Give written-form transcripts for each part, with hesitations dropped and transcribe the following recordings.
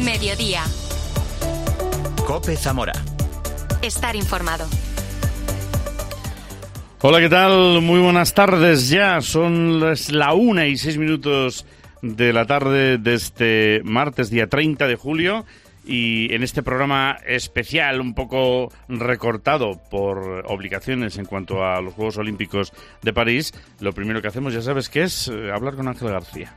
Mediodía. COPE Zamora. Estar informado. Hola, ¿qué tal? Muy buenas tardes ya. Son las 1:06 de la tarde de este martes, día 30 de julio. Y en este programa especial, un poco recortado por obligaciones en cuanto a los Juegos Olímpicos de París, lo primero que hacemos, ya sabes que es hablar con Ángel García.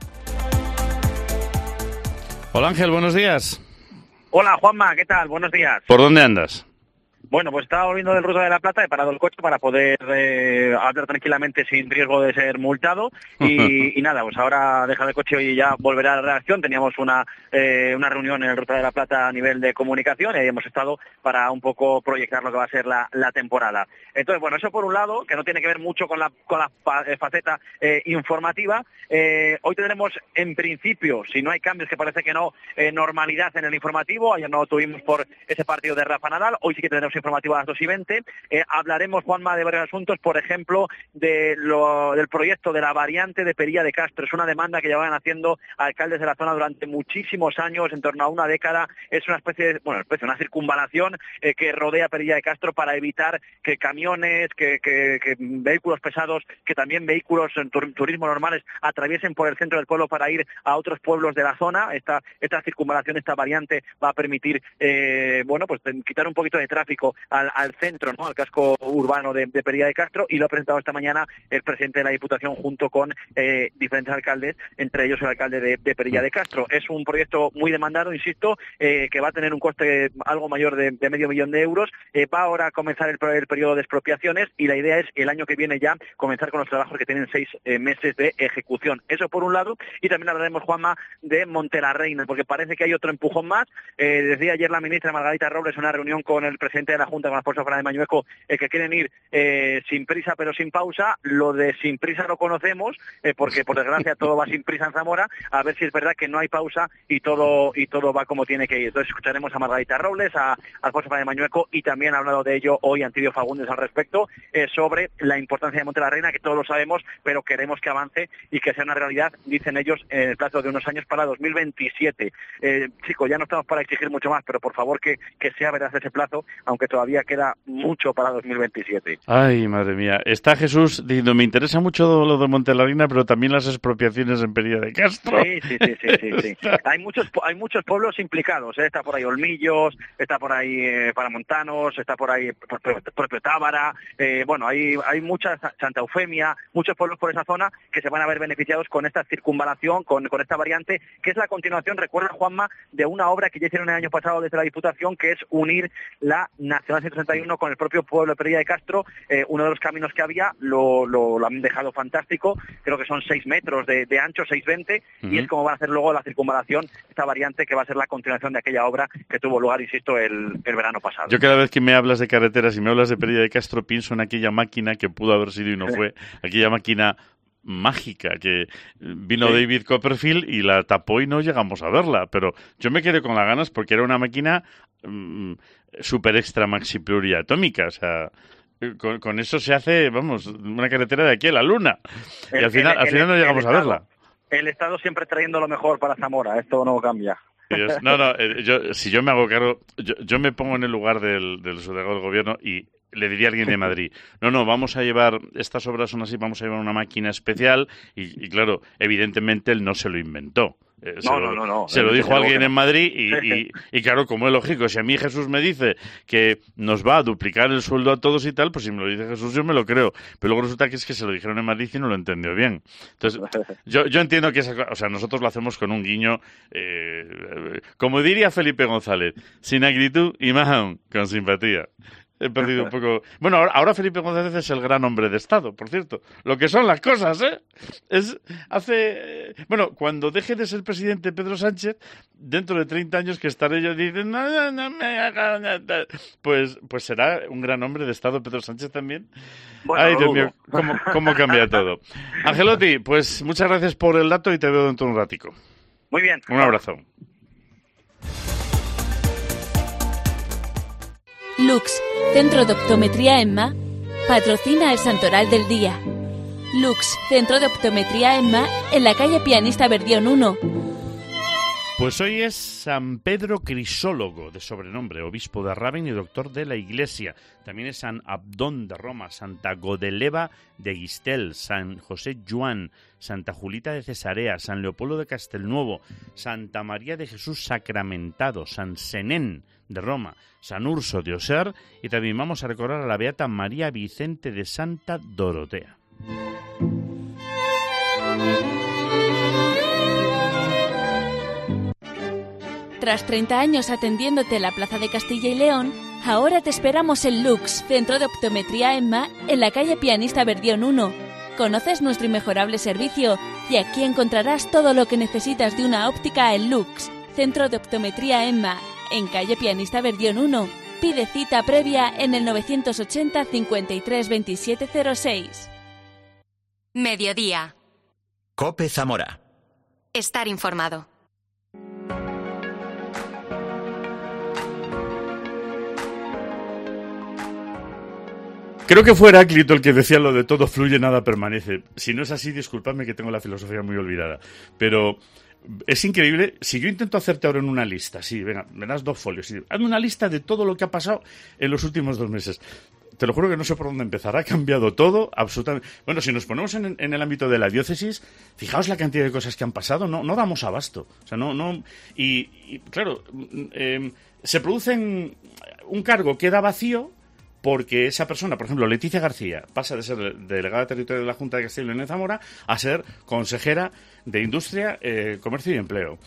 Hola Ángel, buenos días. Hola Juanma, ¿qué tal? Buenos días. ¿Por dónde andas? Bueno, pues estaba volviendo del Ruta de la Plata, he parado el coche para poder hablar tranquilamente sin riesgo de ser multado y nada, pues ahora dejar el coche y ya volverá a la redacción. Teníamos una reunión en el Ruta de la Plata a nivel de comunicación y ahí hemos estado para un poco proyectar lo que va a ser la temporada. Entonces, bueno, eso por un lado, que no tiene que ver mucho con la faceta informativa. Hoy tendremos, en principio, si no hay cambios, que parece que no, normalidad en el informativo. Ayer no tuvimos por ese partido de Rafa Nadal, hoy sí que tendremos informativo a las 2:20. Hablaremos, Juanma, de varios asuntos, por ejemplo, del proyecto de la variante de Pería de Castro. Es una demanda que llevaban haciendo alcaldes de la zona durante muchísimos años, en torno a una década. Es una una circunvalación que rodea Pería de Castro para evitar que camiones, que vehículos pesados, que también vehículos en turismo normales atraviesen por el centro del pueblo para ir a otros pueblos de la zona. Esta circunvalación, esta variante va a permitir, pues quitar un poquito de tráfico al centro, ¿no? Al casco urbano de Pería de Castro, y lo ha presentado esta mañana el presidente de la Diputación junto con diferentes alcaldes, entre ellos el alcalde de Pería de Castro. Es un proyecto muy demandado, insisto, que va a tener un coste algo mayor de $500,000 de euros. Va ahora a comenzar el periodo de expropiaciones y la idea es el año que viene ya comenzar con los trabajos que tienen 6 meses de ejecución. Eso por un lado, y también hablaremos, Juanma, de Montelarreina, porque parece que hay otro empujón más. Decía ayer la ministra Margarita Robles en una reunión con el presidente de la Junta, con Alfonso Fernández Mañueco, que quieren ir sin prisa pero sin pausa. Lo de sin prisa lo conocemos, porque por desgracia todo va sin prisa en Zamora. A ver si es verdad que no hay pausa y todo va como tiene que ir. Entonces escucharemos a Margarita Robles, a Alfonso Fernández Mañueco, y también ha hablado de ello hoy Antidio Fagundes al respecto, sobre la importancia de Montelarreina, que todos lo sabemos, pero queremos que avance y que sea una realidad, dicen ellos, en el plazo de unos años, para 2027. Chicos, ya no estamos para exigir mucho más, pero por favor que sea verdad ese plazo, aunque todavía queda mucho para 2027. Ay, madre mía. Está Jesús diciendo, me interesa mucho lo de Montelarreina, pero también las expropiaciones en Pería de Castro. Sí. Hay muchos pueblos implicados, ¿eh? Está por ahí Olmillos, está por ahí Paramontanos, está por ahí propio Tábara, hay muchas, Santa Eufemia, muchos pueblos por esa zona que se van a ver beneficiados con esta circunvalación, con esta variante, que es la continuación, recuerda, Juanma, de una obra que ya hicieron el año pasado desde la Diputación, que es unir la Nacional 161 con el propio pueblo de Pería de Castro. Uno de los caminos que había lo han dejado fantástico, creo que son 6 metros de ancho, 6,20, y es como va a hacer luego la circunvalación, esta variante que va a ser la continuación de aquella obra que tuvo lugar, insisto, el verano pasado. Yo cada vez que me hablas de carreteras y me hablas de Pería de Castro pienso en aquella máquina que pudo haber sido y no fue, aquella máquina mágica que vino David Copperfield y la tapó y no llegamos a verla, pero yo me quedé con las ganas porque era una máquina super extra maxi pluriatómica, o sea, con eso se hace, una carretera de aquí a la luna, y al final no llegamos a verla. El Estado siempre trayendo lo mejor para Zamora, esto no cambia. Si yo me hago cargo, yo me pongo en el lugar del subdelegado del gobierno y le diría a alguien de Madrid, no, vamos a llevar, estas obras son así, vamos a llevar una máquina especial, y claro, evidentemente él no se lo inventó. No. Se lo dijo alguien en Madrid y claro, como es lógico, si a mí Jesús me dice que nos va a duplicar el sueldo a todos y tal, pues si me lo dice Jesús yo me lo creo, pero luego resulta que es que se lo dijeron en Madrid y no lo entendió bien. Entonces, yo entiendo que nosotros lo hacemos con un guiño, como diría Felipe González, sin acritud y más aún, con simpatía. He perdido un poco... Bueno, ahora Felipe González es el gran hombre de Estado, por cierto. Lo que son las cosas, ¿eh? Cuando deje de ser presidente Pedro Sánchez, dentro de 30 años que estaré yo diciendo... Pues será un gran hombre de Estado Pedro Sánchez también. Bueno, ay, Dios mío, cómo cambia todo. Angelotti, pues muchas gracias por el dato y te veo dentro de un ratico. Muy bien. Un abrazo. Lux, Centro de Optometría EMMA, patrocina el Santoral del Día. Lux, Centro de Optometría EMMA, en la calle Pianista Verdión 1. Pues hoy es San Pedro Crisólogo, de sobrenombre, obispo de Raven y doctor de la Iglesia. También es San Abdón de Roma, Santa Godeleva de Guistel, San José Juan, Santa Julita de Cesarea, San Leopoldo de Castelnuovo, Santa María de Jesús Sacramentado, San Senén de Roma, San Urso de Auxerre, y también vamos a recordar a la beata María Vicente de Santa Dorotea. Tras 30 años atendiéndote en la Plaza de Castilla y León, ahora te esperamos en Lux, Centro de Optometría EMMA, en la calle Pianista Verdión 1. Conoces nuestro inmejorable servicio y aquí encontrarás todo lo que necesitas de una óptica en Lux, Centro de Optometría EMMA, en calle Pianista Verdión 1. Pide cita previa en el 980 53 27 06. Mediodía. COPE Zamora. Estar informado. Creo que fue Heráclito el que decía lo de todo fluye, nada permanece. Si no es así, disculpadme que tengo la filosofía muy olvidada. Pero es increíble. Si yo intento hacerte ahora en una lista, sí, venga, me das 2 folios. Sí, hazme una lista de todo lo que ha pasado en los últimos 2 meses. Te lo juro que no sé por dónde empezar. Ha cambiado todo, absolutamente. Bueno, si nos ponemos en el ámbito de la diócesis, fijaos la cantidad de cosas que han pasado. No damos abasto. O sea, no. Y claro, se produce un cargo queda vacío. Porque esa persona, por ejemplo, Leticia García, pasa de ser delegada territorial de la Junta de Castilla y León en Zamora a ser consejera de Industria, Comercio y Empleo.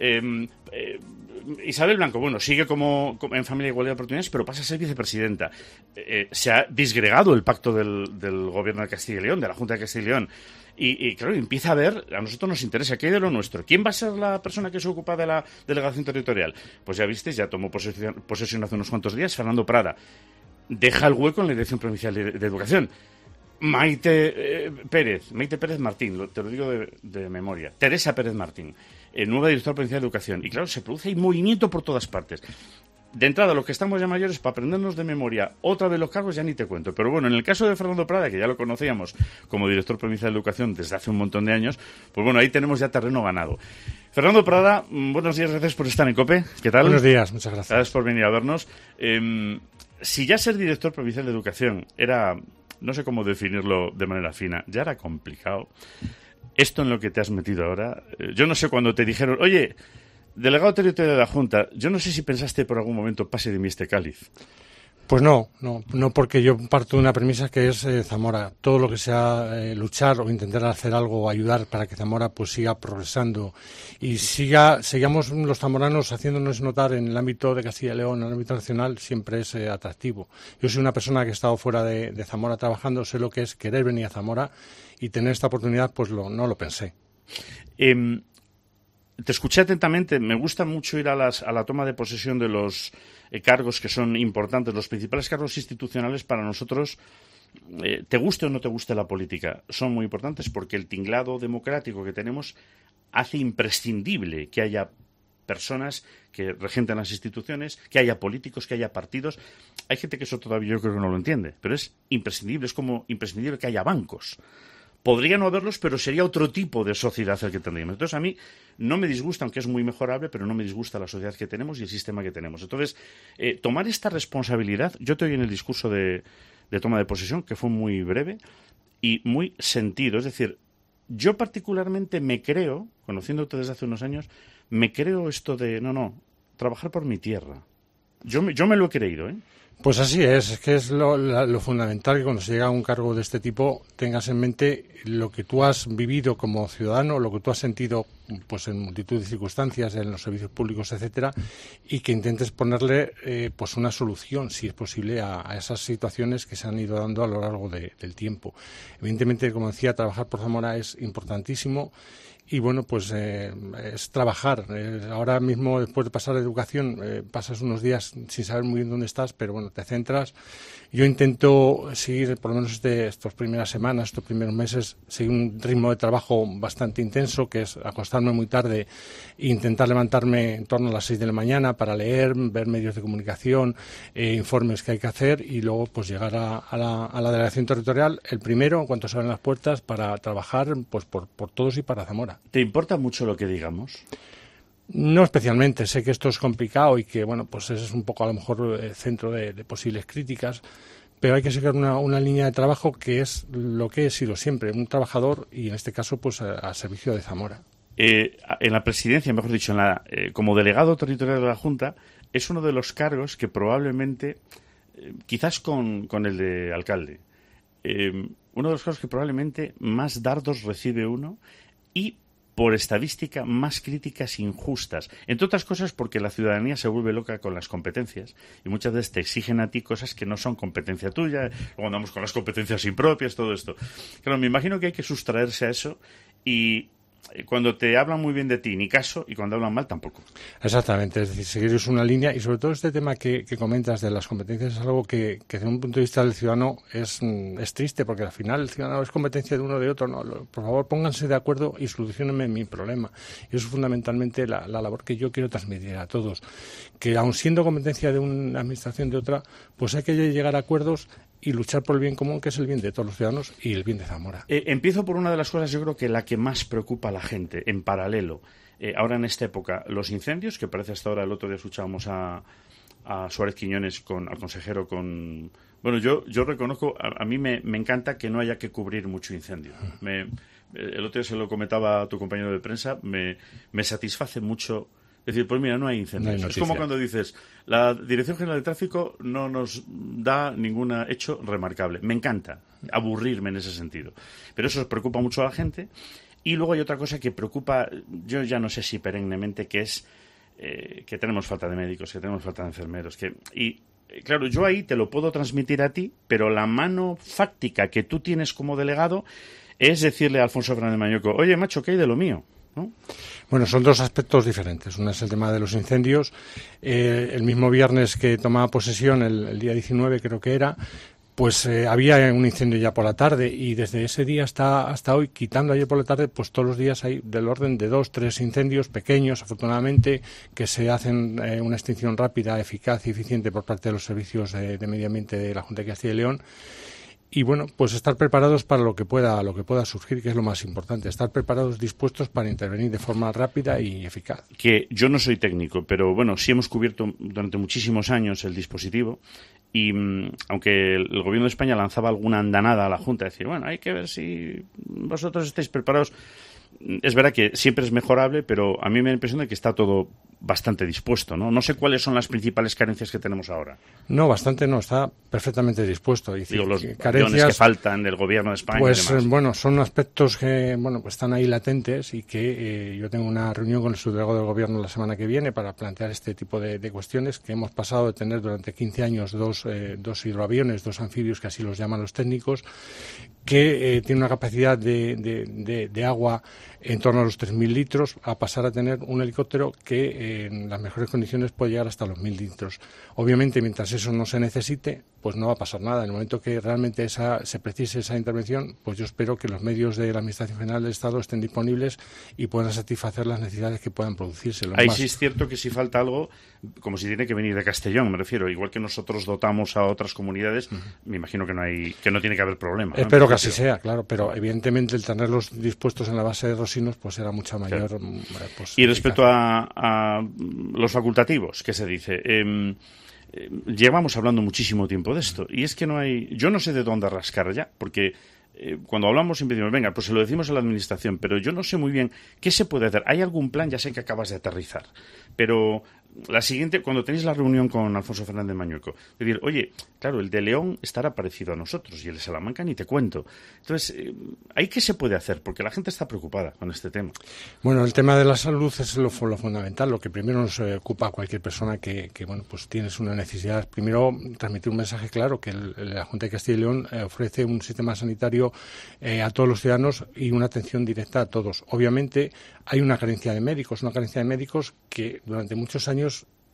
Isabel Blanco, bueno, sigue como en Familia e Igualdad de Oportunidades, pero pasa a ser vicepresidenta. Se ha disgregado el pacto del Gobierno de Castilla y León, de la Junta de Castilla y León. Y claro, empieza a ver, a nosotros nos interesa, ¿qué hay de lo nuestro? ¿Quién va a ser la persona que se ocupa de la delegación territorial? Pues ya visteis, ya tomó posesión hace unos cuantos días, Fernando Prada. Deja el hueco en la Dirección Provincial de Educación. Maite Pérez Martín, te lo digo de memoria. Teresa Pérez Martín, nueva directora provincial de Educación. Y claro, se produce ahí movimiento por todas partes. De entrada, los que estamos ya mayores, para aprendernos de memoria otra vez los cargos, ya ni te cuento. Pero bueno, en el caso de Fernando Prada, que ya lo conocíamos como director provincial de Educación desde hace un montón de años, pues bueno, ahí tenemos ya terreno ganado. Fernando Prada, buenos días, gracias por estar en COPE. ¿Qué tal? Buenos días, muchas gracias. Gracias por venir a vernos. Si ya ser director provincial de Educación era, no sé cómo definirlo de manera fina, ya era complicado, esto en lo que te has metido ahora, yo no sé cuando te dijeron, oye, delegado territorial de la Junta, yo no sé si pensaste por algún momento, pase de mí este cáliz. Pues no, porque yo parto de una premisa que es Zamora. Todo lo que sea luchar o intentar hacer algo o ayudar para que Zamora pues siga progresando y sigamos los zamoranos haciéndonos notar en el ámbito de Castilla y León, en el ámbito nacional, siempre es atractivo. Yo soy una persona que he estado fuera de Zamora trabajando, sé lo que es querer venir a Zamora y tener esta oportunidad, pues no lo pensé. Te escuché atentamente, me gusta mucho ir a la toma de posesión de los cargos que son importantes, los principales cargos institucionales para nosotros, te guste o no te guste la política, son muy importantes porque el tinglado democrático que tenemos hace imprescindible que haya personas que regenten las instituciones, que haya políticos, que haya partidos. Hay gente que eso todavía yo creo que no lo entiende, pero es imprescindible, es como imprescindible que haya bancos. Podría no haberlos, pero sería otro tipo de sociedad el que tendríamos. Entonces, a mí no me disgusta, aunque es muy mejorable, pero no me disgusta la sociedad que tenemos y el sistema que tenemos. Entonces, tomar esta responsabilidad, yo te oí en el discurso de toma de posesión, que fue muy breve y muy sentido. Es decir, yo particularmente me creo, conociéndote desde hace unos años, me creo esto de, trabajar por mi tierra. Yo me lo he creído, ¿eh? Pues así es que es lo fundamental que cuando se llega a un cargo de este tipo tengas en mente lo que tú has vivido como ciudadano, lo que tú has sentido pues en multitud de circunstancias, en los servicios públicos, etcétera, y que intentes ponerle pues una solución, si es posible, a esas situaciones que se han ido dando a lo largo del tiempo. Evidentemente, como decía, trabajar por Zamora es importantísimo. Y bueno, pues es trabajar. Ahora mismo, después de pasar a educación, pasas unos días sin saber muy bien dónde estás, pero bueno, te centras. Yo intento seguir, por lo menos estas primeras semanas, estos primeros meses, seguir un ritmo de trabajo bastante intenso, que es acostarme muy tarde e intentar levantarme en torno a las 6 de la mañana para leer, ver medios de comunicación, informes que hay que hacer y luego pues llegar a la delegación territorial, el primero, en cuanto se abren las puertas, para trabajar pues por todos y para Zamora. ¿Te importa mucho lo que digamos? No especialmente, sé que esto es complicado y que, bueno, pues ese es un poco a lo mejor el centro de posibles críticas, pero hay que seguir una línea de trabajo que es lo que he sido siempre, un trabajador y en este caso pues a servicio de Zamora. En la presidencia, mejor dicho, como delegado territorial de la Junta, es uno de los cargos que probablemente, quizás con el de alcalde, uno de los cargos que probablemente más dardos recibe uno y, por estadística, más críticas injustas. Entre otras cosas porque la ciudadanía se vuelve loca con las competencias y muchas veces te exigen a ti cosas que no son competencia tuya, luego andamos con las competencias impropias, todo esto. Claro, me imagino que hay que sustraerse a eso y cuando te hablan muy bien de ti, ni caso, y cuando hablan mal, tampoco. Exactamente, es decir, seguir una línea y sobre todo este tema que comentas de las competencias es algo que desde un punto de vista del ciudadano es triste, porque al final el ciudadano es competencia de uno o de otro. No, por favor, pónganse de acuerdo y solucionenme mi problema. Y eso es fundamentalmente la labor que yo quiero transmitir a todos, que aun siendo competencia de una administración de otra, pues hay que llegar a acuerdos y luchar por el bien común, que es el bien de todos los ciudadanos y el bien de Zamora. Empiezo por una de las cosas, yo creo que la que más preocupa a la gente, en paralelo. Ahora en esta época, los incendios, que parece hasta ahora, el otro día escuchábamos a Suárez Quiñones, al consejero, con... Bueno, yo reconozco, a mí me encanta que no haya que cubrir mucho incendio. El otro día se lo comentaba a tu compañero de prensa, me satisface mucho. Es decir, pues mira, no hay incendios. Es como cuando dices, la Dirección General de Tráfico no nos da ningún hecho remarcable. Me encanta aburrirme en ese sentido. Pero eso preocupa mucho a la gente. Y luego hay otra cosa que preocupa, yo ya no sé si perennemente, que es que tenemos falta de médicos, que tenemos falta de enfermeros. Claro, yo ahí te lo puedo transmitir a ti, pero la mano fáctica que tú tienes como delegado es decirle a Alfonso Fernández Mañueco, oye, macho, ¿qué hay de lo mío? ¿No? Bueno, son dos aspectos diferentes. Uno es el tema de los incendios. El mismo viernes que tomaba posesión, el día 19 creo que era, pues había un incendio ya por la tarde y desde ese día hasta hoy, quitando ayer por la tarde, pues todos los días hay del orden de 2, 3 incendios pequeños, afortunadamente, que se hacen una extinción rápida, eficaz y eficiente por parte de los servicios de medio ambiente de la Junta de Castilla y León. Y bueno, pues estar preparados para lo que pueda surgir, que es lo más importante, estar preparados, dispuestos para intervenir de forma rápida y eficaz. Que yo no soy técnico, pero bueno, sí hemos cubierto durante muchísimos años el dispositivo y aunque el Gobierno de España lanzaba alguna andanada a la Junta, decía, bueno, hay que ver si vosotros estáis preparados. Es verdad que siempre es mejorable, pero a mí me da la impresión de que está todo bastante dispuesto, ¿no? No sé cuáles son las principales carencias que tenemos ahora. No, bastante no, está perfectamente dispuesto. Digo, los carencias que faltan del Gobierno de España pues, y demás. Bueno, son aspectos que, bueno, pues están ahí latentes y que yo tengo una reunión con el subdelegado del Gobierno la semana que viene para plantear este tipo de cuestiones que hemos pasado de tener durante 15 años dos hidroaviones, 2 anfibios, que así los llaman los técnicos, que tienen una capacidad de agua en torno a los 3.000 litros, a pasar a tener un helicóptero que en las mejores condiciones puede llegar hasta los 1.000 litros. Obviamente, mientras eso no se necesite, pues no va a pasar nada. En el momento que realmente se precise esa intervención, pues yo espero que los medios de la Administración General del Estado estén disponibles y puedan satisfacer las necesidades que puedan producirse. Ahí sí es cierto que si falta algo, como si tiene que venir de Castellón, me refiero, igual que nosotros dotamos a otras comunidades, me imagino que no tiene que haber problema. Espero que así sea, claro, pero evidentemente el tenerlos dispuestos en la base de Rosinos pues era mucha mayor... Claro. Pues, y respecto a los facultativos, ¿qué se dice? Llevamos hablando muchísimo tiempo de esto y es que no hay... Yo no sé de dónde rascar ya, porque cuando hablamos siempre decimos, venga, pues se lo decimos a la Administración, pero yo no sé muy bien qué se puede hacer. ¿Hay algún plan? Ya sé que acabas de aterrizar, pero la siguiente, cuando tenéis la reunión con Alfonso Fernández Mañueco, decir, oye, claro, el de León estará parecido a nosotros y el de Salamanca ni te cuento. Entonces, ¿ahí qué se puede hacer? Porque la gente está preocupada con este tema. Bueno, el tema de la salud es lo fundamental, lo que primero nos ocupa a cualquier persona que bueno, pues tienes una necesidad. Primero, transmitir un mensaje claro, que la Junta de Castilla y León ofrece un sistema sanitario a todos los ciudadanos y una atención directa a todos. Obviamente, hay una carencia de médicos que durante muchos años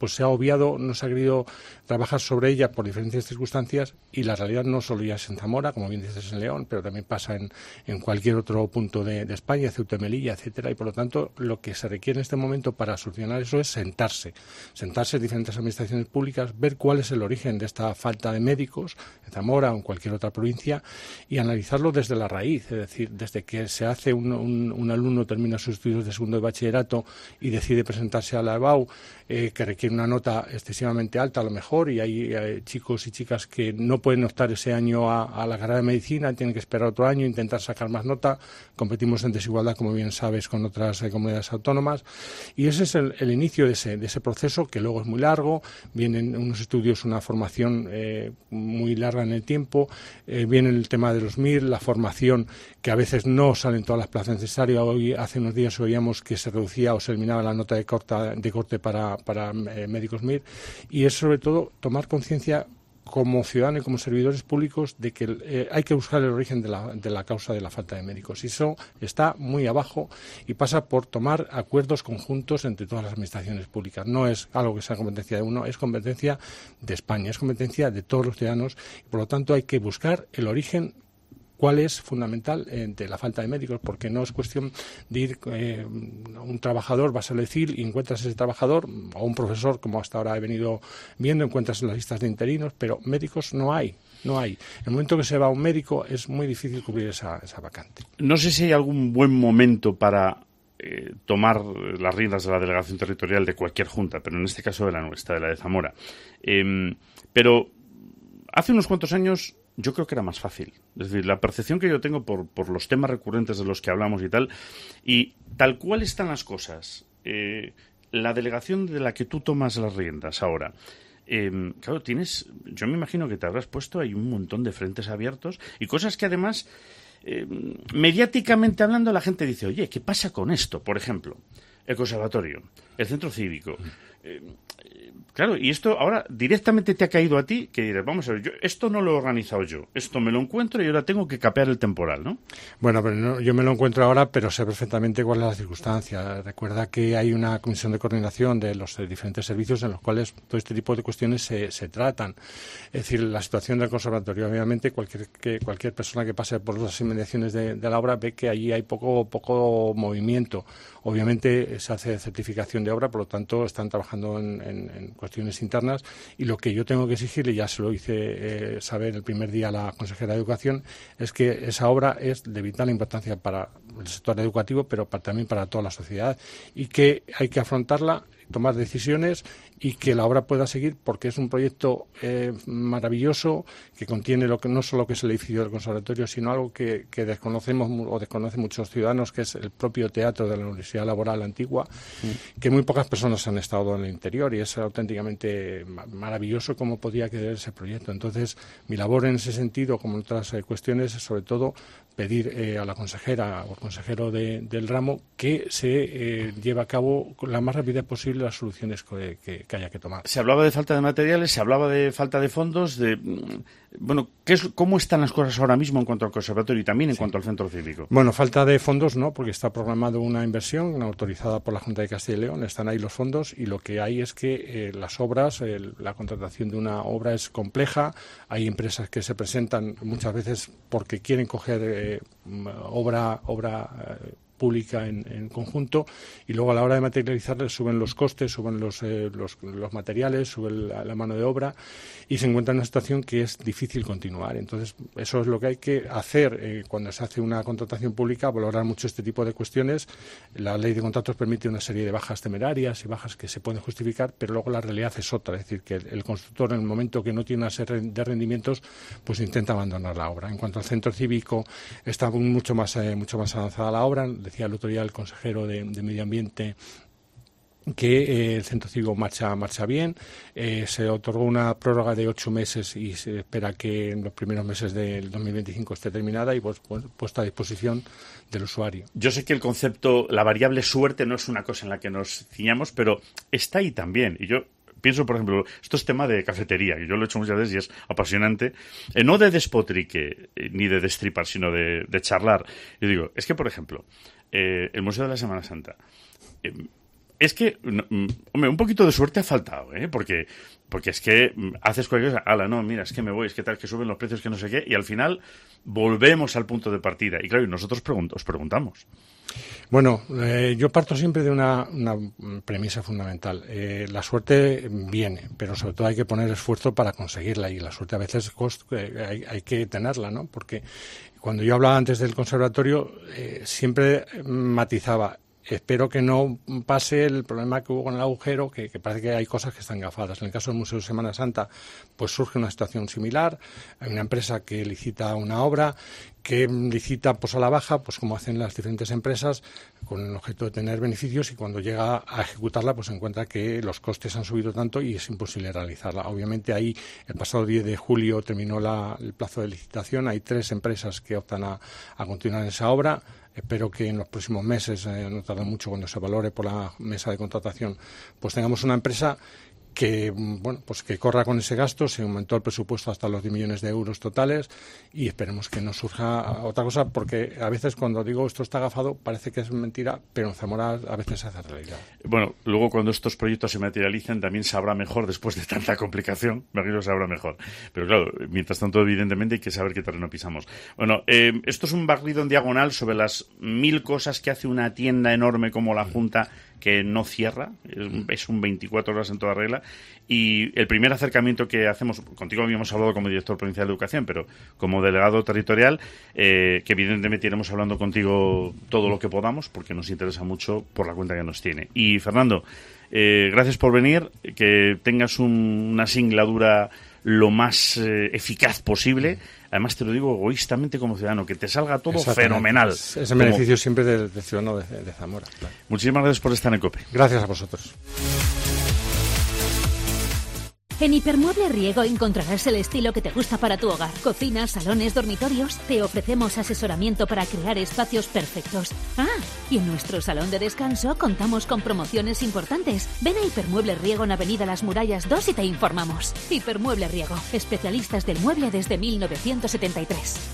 pues se ha obviado, no se ha querido trabajar sobre ella por diferentes circunstancias, y la realidad no solo ya es en Zamora, como bien dices, en León, pero también pasa en cualquier otro punto de España, Ceuta y Melilla, etcétera, y por lo tanto lo que se requiere en este momento para solucionar eso es sentarse en diferentes administraciones públicas, ver cuál es el origen de esta falta de médicos en Zamora o en cualquier otra provincia, y analizarlo desde la raíz, es decir, desde que se hace un alumno termina sus estudios de segundo de bachillerato y decide presentarse a la EBAU, que requiere una nota excesivamente alta a lo mejor, y hay chicos y chicas que no pueden optar ese año a la carrera de medicina, tienen que esperar otro año, intentar sacar más nota, competimos en desigualdad, como bien sabes, con otras comunidades autónomas, y ese es el inicio de ese proceso, que luego es muy largo, vienen unos estudios, una formación muy larga en el tiempo, viene el tema de los MIR, la formación, que a veces no salen todas las plazas necesarias. Hoy, hace unos días oíamos que se reducía o se eliminaba la nota de corte para médicos MIR, y es sobre todo tomar conciencia como ciudadano y como servidores públicos de que hay que buscar el origen de la causa de la falta de médicos, y eso está muy abajo y pasa por tomar acuerdos conjuntos entre todas las administraciones públicas. No es algo que sea competencia de uno, es competencia de España, es competencia de todos los ciudadanos, y por lo tanto hay que buscar el origen. ¿Cuál es fundamental de la falta de médicos? Porque no es cuestión de ir un trabajador, vas a elegir y encuentras ese trabajador, o un profesor, como hasta ahora he venido viendo, encuentras en las listas de interinos, pero médicos no hay. En el momento que se va un médico es muy difícil cubrir esa vacante. No sé si hay algún buen momento para tomar las riendas de la delegación territorial de cualquier junta, pero en este caso de la nuestra, de la de Zamora. Pero hace unos cuantos años yo creo que era más fácil. Es decir, la percepción que yo tengo por los temas recurrentes de los que hablamos y tal cual están las cosas, la delegación de la que tú tomas las riendas ahora, claro, yo me imagino que te habrás puesto ahí un montón de frentes abiertos y cosas que además, mediáticamente hablando, la gente dice, oye, ¿qué pasa con esto? Por ejemplo, el conservatorio, el centro cívico. Claro, y esto ahora directamente te ha caído a ti, que dirás, vamos a ver, esto no lo he organizado yo, esto me lo encuentro y ahora tengo que capear el temporal, ¿no? Bueno, pero no, yo me lo encuentro ahora, pero sé perfectamente cuál es la circunstancia. Recuerda que hay una comisión de coordinación de los diferentes servicios en los cuales todo este tipo de cuestiones se tratan. Es decir, la situación del conservatorio, obviamente, cualquier persona que pase por las inmediaciones de la obra ve que allí hay poco movimiento. Obviamente se hace certificación de obra, por lo tanto están trabajando en cuestiones internas, y lo que yo tengo que exigirle, ya se lo hice saber el primer día a la consejera de Educación, es que esa obra es de vital importancia para el sector educativo, pero también para toda la sociedad, y que hay que afrontarla, tomar decisiones y que la obra pueda seguir, porque es un proyecto maravilloso que contiene no solo que es el edificio del conservatorio, sino algo que desconocemos o desconocen muchos ciudadanos, que es el propio teatro de la Universidad Laboral Antigua, que muy pocas personas han estado en el interior, y es auténticamente maravilloso cómo podía quedar ese proyecto. Entonces, mi labor en ese sentido, como en otras cuestiones, es sobre todo pedir a la consejera o al consejero del ramo que se lleve a cabo con la más rapidez posible las soluciones que haya que tomar. Se hablaba de falta de materiales, se hablaba de falta de fondos, bueno, ¿cómo están las cosas ahora mismo en cuanto al conservatorio y también en cuanto al centro cívico? Bueno, falta de fondos no, porque está programado una inversión autorizada por la Junta de Castilla y León, están ahí los fondos, y lo que hay es que las obras, la contratación de una obra es compleja, hay empresas que se presentan muchas veces porque quieren coger obra pública en conjunto, y luego a la hora de materializarla suben los costes, suben los materiales, sube la mano de obra, y se encuentra en una situación que es difícil continuar. Entonces, eso es lo que hay que hacer cuando se hace una contratación pública, valorar mucho este tipo de cuestiones. La ley de contratos permite una serie de bajas temerarias y bajas que se pueden justificar, pero luego la realidad es otra, es decir, que el constructor, en el momento que no tiene una serie de rendimientos, pues intenta abandonar la obra. En cuanto al centro cívico, está mucho más avanzada la obra. Decía el otro día el consejero de Medio Ambiente que el centro cívico marcha bien, se otorgó una prórroga de 8 meses y se espera que en los primeros meses del 2025 esté terminada y puesta a disposición del usuario. Yo sé que el concepto, la variable suerte, no es una cosa en la que nos ciñamos, pero está ahí también, y yo pienso, por ejemplo, esto es tema de cafetería, que yo lo he hecho muchas veces y es apasionante, no de despotrique ni de destripar, sino de charlar. Yo digo, es que, por ejemplo, el Museo de la Semana Santa, Es que, hombre, un poquito de suerte ha faltado, ¿eh? Porque es que haces cualquier cosa, ala, no, mira, es que me voy, es que tal, que suben los precios, que no sé qué, y al final volvemos al punto de partida. Y claro, y nosotros os preguntamos. Bueno, yo parto siempre de una premisa fundamental. La suerte viene, pero sobre todo hay que poner esfuerzo para conseguirla, y la suerte a veces hay que tenerla, ¿no? Porque cuando yo hablaba antes del conservatorio, siempre matizaba: espero que no pase el problema que hubo con el agujero, que parece que hay cosas que están gafadas. En el caso del Museo de Semana Santa, pues surge una situación similar. Hay una empresa que licita una obra, que licita pues a la baja, pues como hacen las diferentes empresas, con el objeto de tener beneficios, y cuando llega a ejecutarla pues se encuentra que los costes han subido tanto y es imposible realizarla. Obviamente ahí el pasado 10 de julio terminó el plazo de licitación. Hay 3 empresas que optan a continuar esa obra. Espero que en los próximos meses, no tarda mucho, cuando se valore por la mesa de contratación, pues tengamos una empresa que, bueno, pues que corra con ese gasto. Se aumentó el presupuesto hasta los 10 millones de euros totales, y esperemos que no surja otra cosa, porque a veces cuando digo esto está agafado parece que es mentira, pero en Zamora a veces se hace realidad. Bueno, luego cuando estos proyectos se materialicen también sabrá mejor, después de tanta complicación, me imagino que sabrá mejor. Pero claro, mientras tanto evidentemente hay que saber qué terreno pisamos. Bueno, esto es un barrido en diagonal sobre las 1000 cosas que hace una tienda enorme como la Junta, que no cierra, es un 24 horas en toda regla, y el primer acercamiento que hacemos, contigo habíamos hablado como director provincial de educación, pero como delegado territorial, que evidentemente iremos hablando contigo todo lo que podamos, porque nos interesa mucho por la cuenta que nos tiene. Y Fernando, gracias por venir, que tengas una singladura lo más eficaz posible. Además, te lo digo egoístamente como ciudadano, que te salga todo fenomenal. Es el beneficio siempre del ciudadano de Zamora. Claro. Muchísimas gracias por estar en COPE. Gracias a vosotros. En Hipermueble Riego encontrarás el estilo que te gusta para tu hogar. Cocinas, salones, dormitorios. Te ofrecemos asesoramiento para crear espacios perfectos. Y en nuestro salón de descanso contamos con promociones importantes. Ven a Hipermueble Riego en Avenida Las Murallas 2 y te informamos. Hipermueble Riego, especialistas del mueble desde 1973.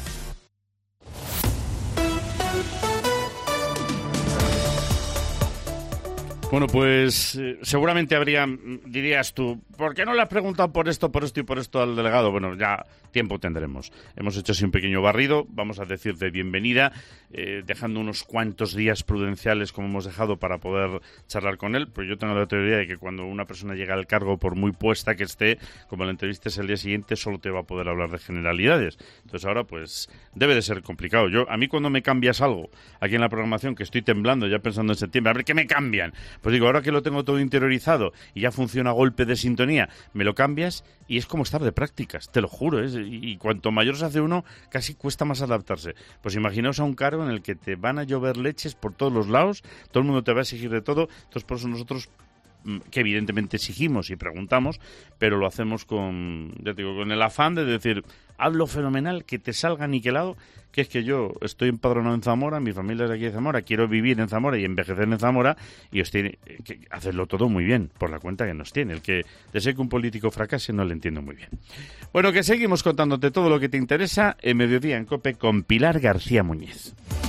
Bueno, pues seguramente dirías tú, ¿por qué no le has preguntado por esto y por esto al delegado? Bueno, ya tiempo tendremos. Hemos hecho así un pequeño barrido, vamos a decir de bienvenida, dejando unos cuantos días prudenciales como hemos dejado para poder charlar con él, pero yo tengo la teoría de que cuando una persona llega al cargo, por muy puesta que esté, como la entrevistes el día siguiente, solo te va a poder hablar de generalidades. Entonces ahora pues debe de ser complicado. A mí cuando me cambias algo aquí en la programación, que estoy temblando ya pensando en septiembre, a ver qué me cambian. Pues digo, ahora que lo tengo todo interiorizado y ya funciona a golpe de sintonía, me lo cambias y es como estar de prácticas, te lo juro, y cuanto mayor se hace uno, casi cuesta más adaptarse. Pues imaginaos a un cargo en el que te van a llover leches por todos los lados, todo el mundo te va a exigir de todo, entonces por eso nosotros, que evidentemente exigimos y preguntamos, pero lo hacemos con el afán de decir, hazlo fenomenal, que te salga niquelado, que es que yo estoy empadronado en Zamora, mi familia es de aquí de Zamora, quiero vivir en Zamora y envejecer en Zamora, y os tiene que hacerlo todo muy bien, por la cuenta que nos tiene. El que desee que un político fracase no lo entiendo muy bien. Bueno, que seguimos contándote todo lo que te interesa en Mediodía en COPE con Pilar García Muñiz.